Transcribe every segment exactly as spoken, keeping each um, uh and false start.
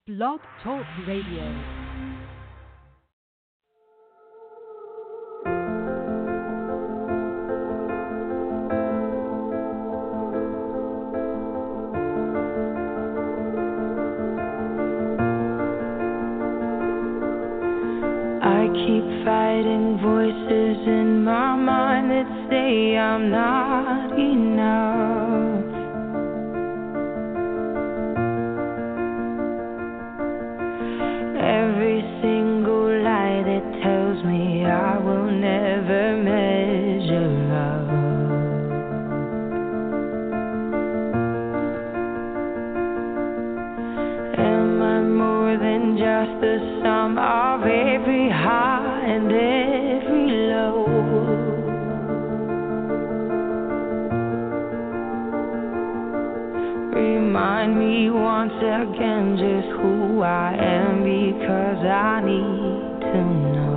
Blog Talk Radio. Keep fighting voices in my mind that say I'm not enough. Every single lie that tells me I will never measure up. Am I more than just the sum of every high and every low? Remind me once again just who I am, because I need to know.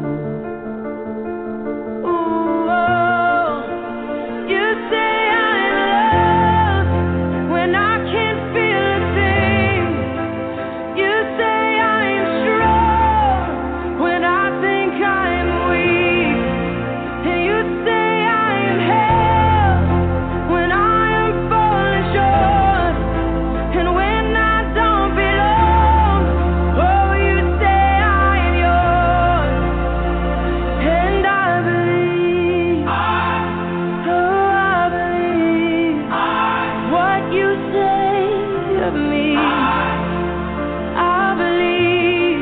Ooh, oh, you say I'm loved when I can't feel a thing. You say I'm strong when I think I'm weak. And you say I'm held when I am falling short. And when I don't belong, oh, you say I am yours. And I believe, oh, I believe what you say of me. I believe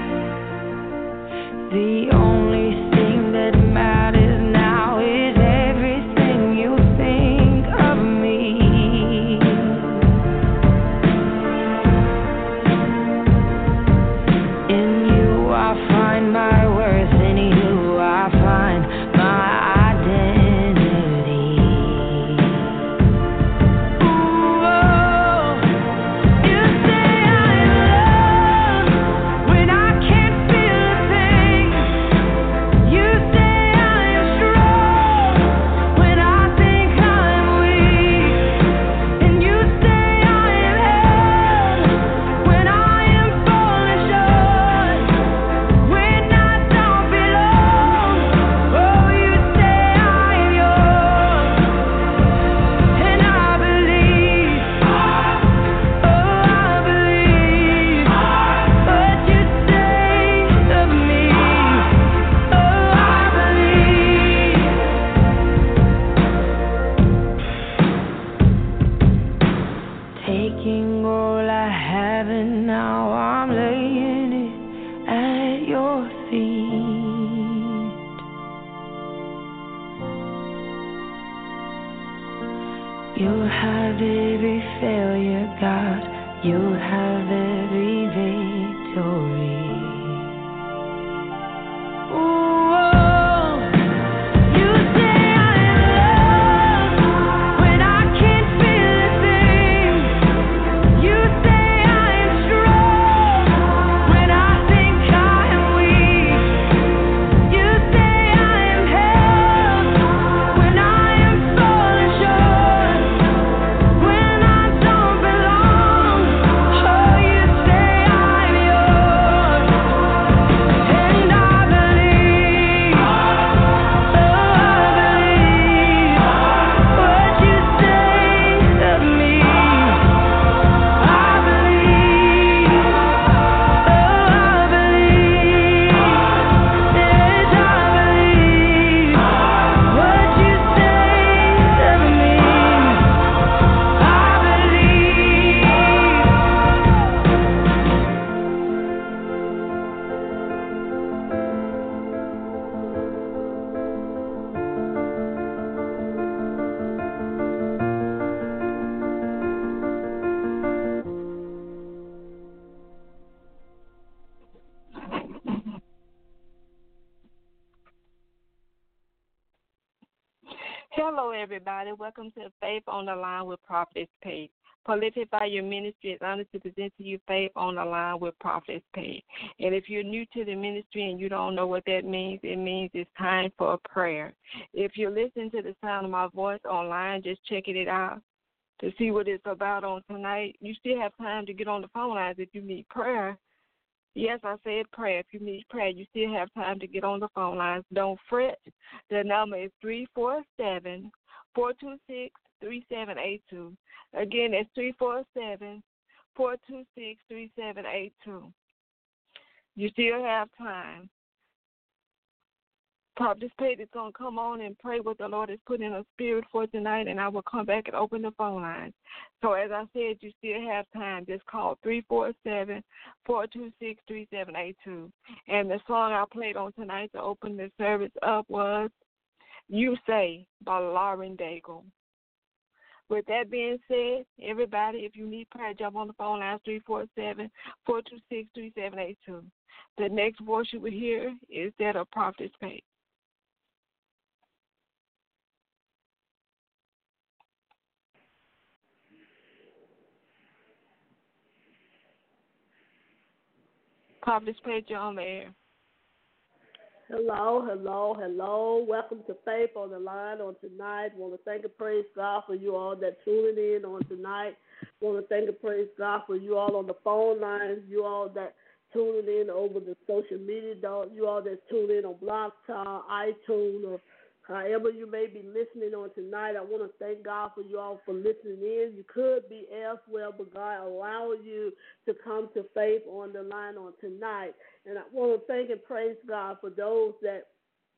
the only thing that matters now is everything you think of me. In you I find my worth, in you I find my identity. Ooh, oh, you say I'm loved when I can't feel a thing. You say I'm strong when I think I'm weak. And you say I'm held when I am falling short. When I don't belong, oh, you say I'm yours. And I believe, oh, I believe what you say of me. Oh, I believe. Taking all I have and now I'm laying it at your feet. You'll have every failure, God. You'll have every victory. Ooh, oh, you say I'm loved when I can't feel a thing. You say I'm strong when I think I'm weak. You say I'm held when I am falling short. When I don't belong, oh, you say I'm yours. And I believe, oh, I believe what you say of me. I believe, oh, I believe, yes, I believe what you say of me. I believe. Hello, everybody. Welcome to Faith on the Line with Prophetess Paige. Prolific by your ministry is honored to present to you Faith on the Line with Prophetess Paige. And if you're new to the ministry and you don't know what that means, it means it's time for a prayer. If you're listening to the sound of my voice online, just checking it out. to see what it's about on tonight. You still have time to get on the phone lines if you need prayer. Yes, I said prayer. If you need prayer, you still have time to get on the phone lines. Don't fret. The number is three four seven, four two six, three seven eight two. Again, it's three four seven, four two six, three seven eight two. You still have time. Prophetess Pate is going to come on and pray what the Lord has put in her spirit for tonight, and I will come back and open the phone lines. So as I said, you still have time. Just call three four seven, four two six, three seven eight two. And the song I played on tonight to open the service up was You Say by Lauren Daigle. With that being said, everybody, if you need prayer, jump on the phone line, three four seven, four two six, three seven eight two. The next voice you will hear is that of Prophetess Pate. Prophetess Pate, you're on the air. Hello, hello, hello. Welcome to Faith on the Line on tonight. Want to thank and praise God for you all that tuning in on tonight. Want to thank and praise God for you all on the phone lines, you all that tuning in over the social media, you all that tune in on Blog Talk, iTunes, or however you may be listening on tonight. I want to thank God for you all for listening in. You could be elsewhere, but God allowed you to come to Faith on the Line on tonight. And I want to thank and praise God for those that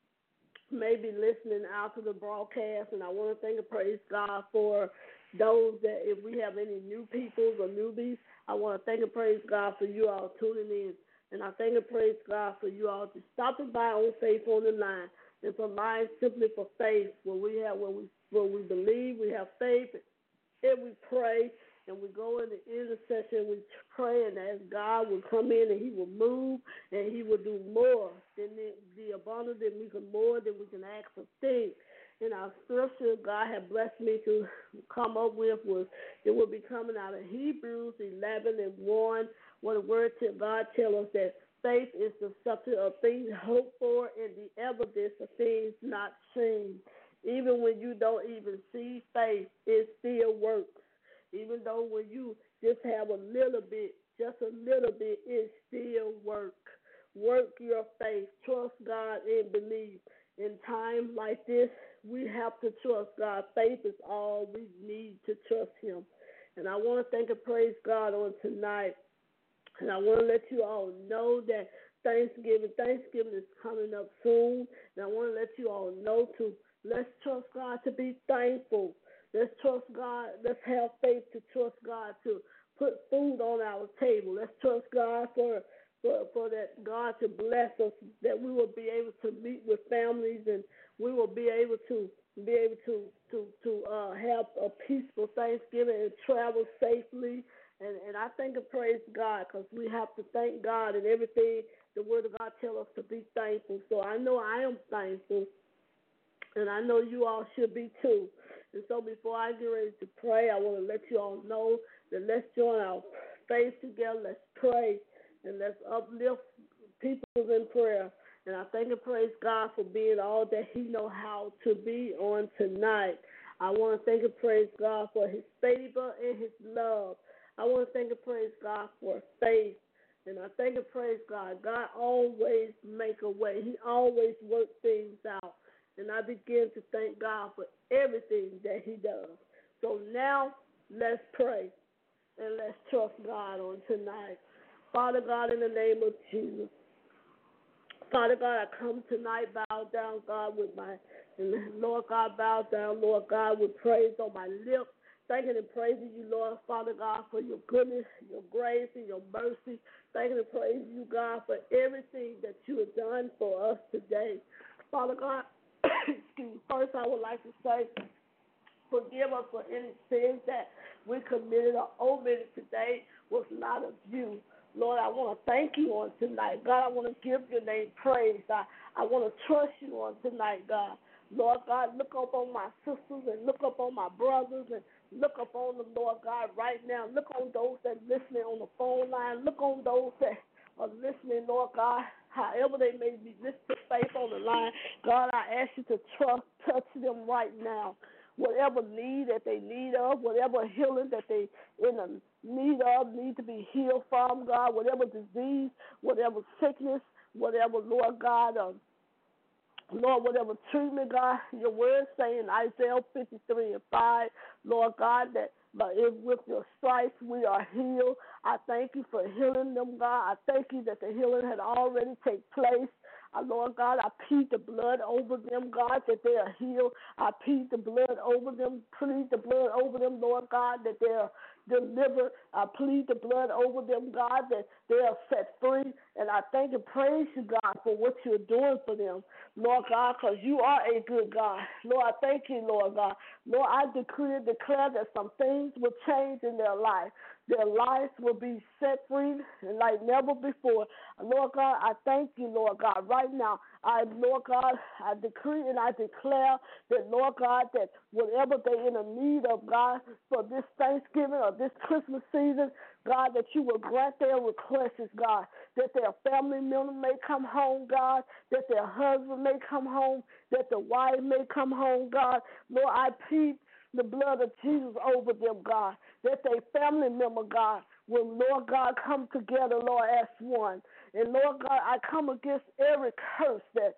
may be listening out to the broadcast. And I want to thank and praise God for those that, if we have any new people or newbies, I want to thank and praise God for you all tuning in. And I thank and praise God for you all just stopping by on Faith on the Line. And for Line Simply for Faith, where we have, where we, where we believe, we have faith, and we pray. And we go in the intercession, we pray, and ask God will come in and He will move, and He will do more than the, the abundant, than we can more than we can ask or think. And our scripture God had blessed me to come up with was it will be coming out of Hebrews eleven and one, where the word to God tells us that faith is the substance of things hoped for and the evidence of things not seen. Even when you don't even see faith, it still works. Even though when you just have a little bit, just a little bit, it still work. Work your faith. Trust God and believe. In times like this, we have to trust God. Faith is all we need to trust Him. And I want to thank and praise God on tonight. And I want to let you all know that Thanksgiving, Thanksgiving is coming up soon. And I want to let you all know to let's trust God to be thankful. Let's trust God. Let's have faith to trust God to put food on our table. Let's trust God for, for, for that God to bless us, that we will be able to meet with families and we will be able to be able to to to uh, have a peaceful Thanksgiving and travel safely. And, and I thank and praise God because we have to thank God in everything the Word of God tells us to be thankful. So I know I am thankful, and I know you all should be too. And so before I get ready to pray, I want to let you all know that let's join our faith together. Let's pray, and let's uplift people in prayer. And I thank and praise God for being all that He knows how to be on tonight. I want to thank and praise God for His favor and His love. I want to thank and praise God for faith. And I thank and praise God. God always make a way. He always works things out. And I begin to thank God for everything that He does. So now let's pray and let's trust God on tonight. Father God, in the name of Jesus. Father God, I come tonight, bow down, God, with my, and Lord God, bow down, Lord God, with praise on my lips. Thanking and praising you, Lord, Father God, for your goodness, your grace, and your mercy. Thanking and praising you, God, for everything that you have done for us today. Father God, excuse me, first I would like to say, forgive us for any sins that we committed or omitted today was not of you. Lord, I want to thank you on tonight. God, I want to give your name praise. I, I want to trust you on tonight, God. Lord God, look up on my sisters and look up on my brothers and look up on them, Lord God, right now. Look on those that are listening on the phone line. Look on those that are listening, Lord God, however they may be listening to Faith on the line. God, I ask you to trust, touch them right now. whatever need that they need of, whatever healing that they in the need of, need to be healed from, God, whatever disease, whatever sickness, whatever, Lord God, um, Lord, whatever treatment, God, your word saying Isaiah fifty-three and five, Lord God, that but if with your stripes we are healed. I thank you for healing them, God. I thank you that the healing had already taken place. Uh, Lord God, I plead the blood over them, God, that they are healed. I plead the blood over them, plead the blood over them, Lord God, that they are delivered. I plead the blood over them, God, that they are set free. And I thank and praise you, God, for what you're doing for them, Lord God, because you are a good God. Lord, I thank you, Lord God. Lord, I decree and declare that some things will change in their life. Their lives will be set free and like never before. Lord God, I thank you, Lord God. Right now, I, Lord God, I decree and I declare that, Lord God, that whatever they're in the need of, God, for this Thanksgiving or this Christmas season, God, that you will grant their requests, God, that their family member may come home, God, that their husband may come home, that the wife may come home, God. Lord, I plead the blood of Jesus over them, God, that their family member, God, will, Lord God, come together, Lord, as one. And, Lord God, I come against every curse that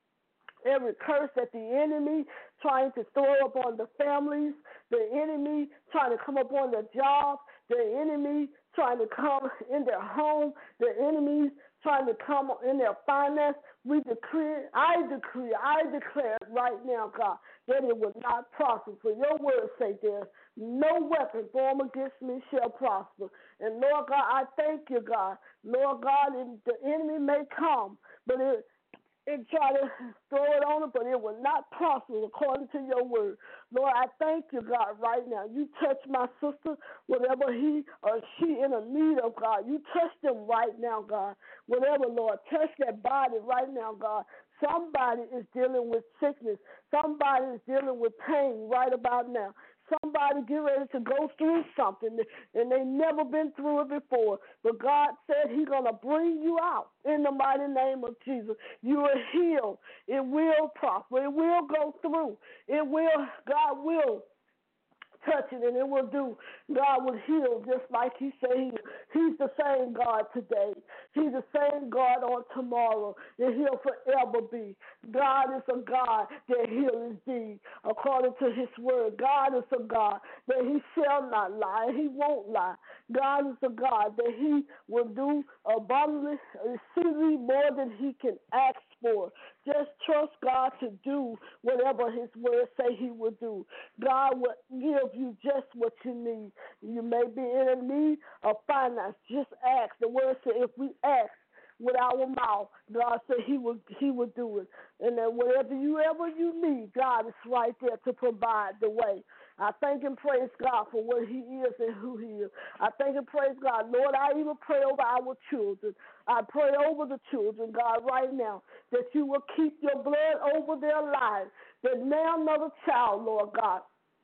Every curse that the enemy trying to throw upon the families, the enemy trying to come upon their jobs, the enemy trying to come in their home, the enemies trying to come in their finance, we decree, I decree, I declare right now, God, that it will not prosper. For your word say there's no weapon formed against me shall prosper. And Lord God, I thank you, God. Lord God, the enemy may come, but it and try to throw it on it, but it will not prosper according to your word. Lord, I thank you, God, right now. You touch my sister, whatever he or she in a need of, God. You touch them right now, God. Whatever, Lord, touch that body right now, God. Somebody is dealing with sickness. Somebody is dealing with pain right about now. Somebody get ready to go through something, and they never been through it before. But God said he's going to bring you out in the mighty name of Jesus. You are healed. It will prosper. It will go through. It will, God will touch it, and it will do. God will heal just like he said he He's the same God today. He's the same God on tomorrow, and he'll forever be. God is a God that heals thee according to his word. God is a God that he shall not lie. He won't lie. God is a God that he will do abundantly, exceedingly more than he can ask for. Just trust God to do whatever his word say he will do. God will give you just what you need. You may be in a need of finance. Just ask. The word said if we ask with our mouth, God said he will he will do it. And then whatever you ever you need, God is right there to provide the way. I thank and praise God for what he is and who he is. I thank and praise God. Lord, I even pray over our children. I pray over the children, God, right now, that you will keep your blood over their lives, that now another child, Lord God,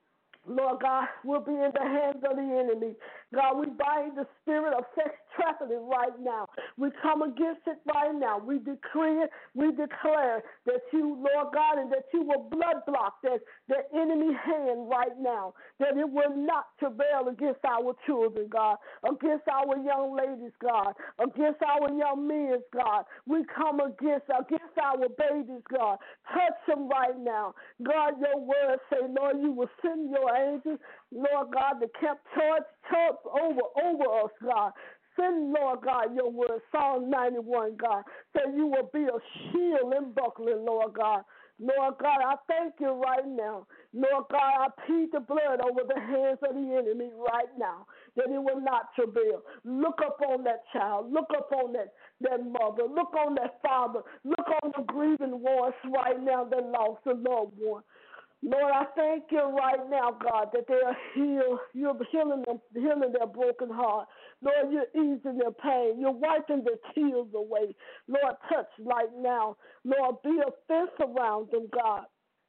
Lord God, will be in the hands of the enemy. God, we bind the spirit of sex trafficking right now. We come against it right now. We decree it, we declare that you, Lord God, and that you will blood block that, that enemy hand right now, that it will not prevail against our children, God, against our young ladies, God, against our young men, God. We come against, against our babies, God. Touch them right now. God, your word say, Lord, you will send your angels, Lord God, that kept charge, charge over, over us, God. Send, Lord God, your word, Psalm ninety-one, God, that you will be a shield and buckler, Lord God. Lord God, I thank you right now. Lord God, I plead the blood over the hands of the enemy right now, that it will not travail. Look up on that child. Look up on that, that mother. Look on that father. Look on the grieving ones right now that lost a loved one. Lord, I thank you right now, God, that they are healed. You're healing them, healing their broken heart. Lord, you're easing their pain. You're wiping their tears away. Lord, touch right now. Lord, be a fence around them, God.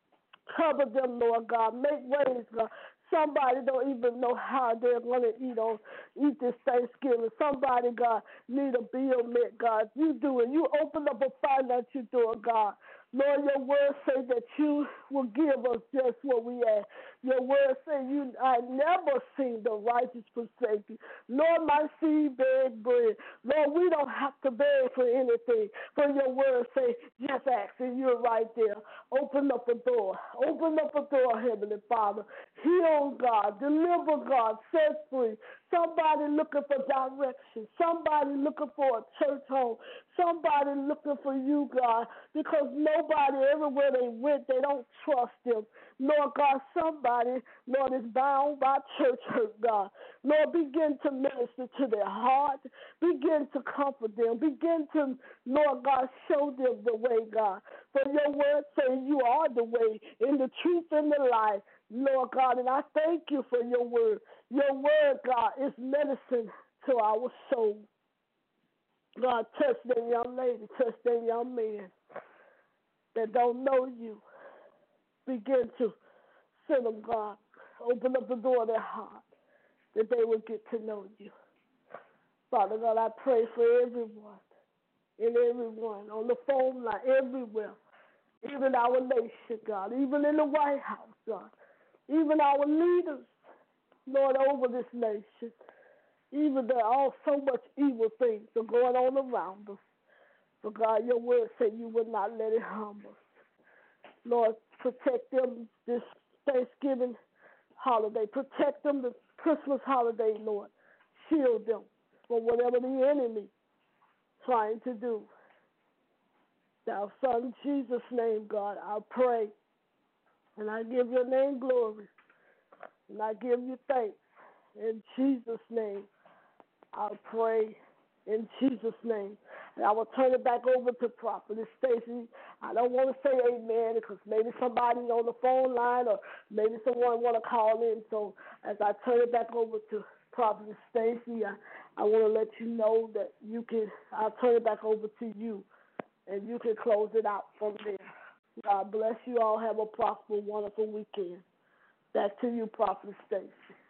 Cover them, Lord God. Make ways, God. Somebody don't even know how they're going to eat on eat this Thanksgiving. Somebody, God, need a bill met, God. You do it. You open up a financial door, God. Lord, your word say that you will give us just what we ask, Your word says you I never seen the righteous forsaken, nor my seed beg bread. Lord, we don't have to beg for anything. For your word say, just ask, and you're right there. Open up a door. Open up a door, Heavenly Father. Heal, God. Deliver, God. Set free. Somebody looking for direction. Somebody looking for a church home. Somebody looking for you, God, because nobody, everywhere they went, they don't trust them. Lord God, somebody, Lord, is bound by church hurt, God. Lord, begin to minister to their heart. Begin to comfort them. Begin to, Lord God, show them the way, God. For your word says you are the way, in the truth and the life, Lord God. And I thank you for your word. Your word, God, is medicine to our soul. God, touch that young lady, touch that young man that don't know you. Begin to send them, God. Open up the door of their heart that they will get to know you. Father God, I pray for everyone, and everyone on the phone line, everywhere, even our nation, God, even in the White House, God, even our leaders, Lord, over this nation. Even there are so much evil things are going on around us. But God, your word said you would not let it harm us. Lord, protect them this Thanksgiving holiday. Protect them the Christmas holiday, Lord. Shield them from whatever the enemy trying to do. Thou Son, Jesus' name, God, I pray. And I give your name glory. And I give you thanks. In Jesus' name, I pray. In Jesus' name. And I will turn it back over to Prophetess Stacy. I don't want to say amen because maybe somebody on the phone line or maybe someone want to call in. So as I turn it back over to Prophetess Stacy, I, I want to let you know that you can, I'll turn it back over to you and you can close it out from there. God bless you all. Have a prosperous, wonderful weekend. Back to you, Prophetess Stacy.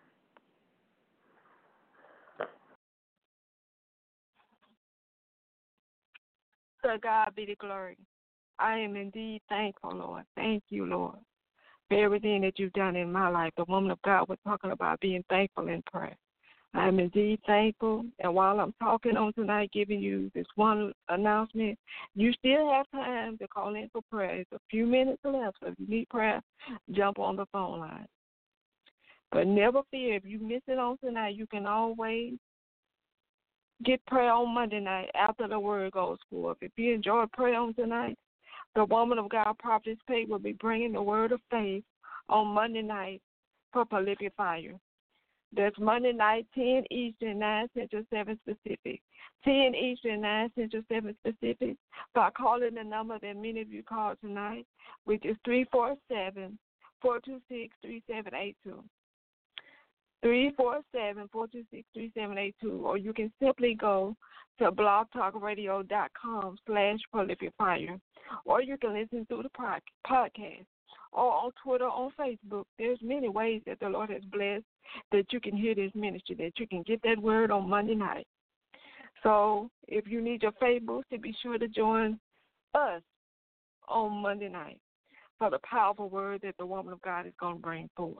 To God be the glory. I am indeed thankful, Lord. Thank you, Lord, for everything that you've done in my life. The woman of God was talking about being thankful in prayer. I am indeed thankful. And while I'm talking on tonight, giving you this one announcement, you still have time to call in for prayer. It's a few minutes left. So if you need prayer, jump on the phone line. But never fear, if you miss it on tonight, you can always get prayer on Monday night after the word goes forth. If you enjoy prayer on tonight, the woman of God, Prophetess Pate, will be bringing the word of faith on Monday night for Polyphia Fire. That's Monday night, ten Eastern, nine Central, seven Pacific. ten Eastern, nine Central, seven Pacific. By calling the number that many of you called tonight, which is three four seven, four two six, three seven eight two. three four seven, four two six, three seven eight two, or you can simply go to blogtalkradio.com slash Polyphia Fire, or you can listen through the podcast, or on Twitter, on Facebook. There's many ways that the Lord has blessed that you can hear this ministry, that you can get that word on Monday night. So if you need your faith boosted, be sure to join us on Monday night for the powerful word that the woman of God is going to bring forth.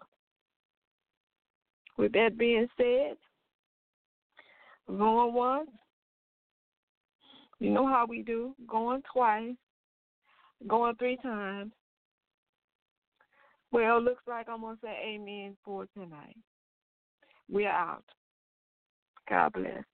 With that being said, going once, you know how we do, going twice, going three times. Well, looks like I'm going to say amen for tonight. We're out. God bless.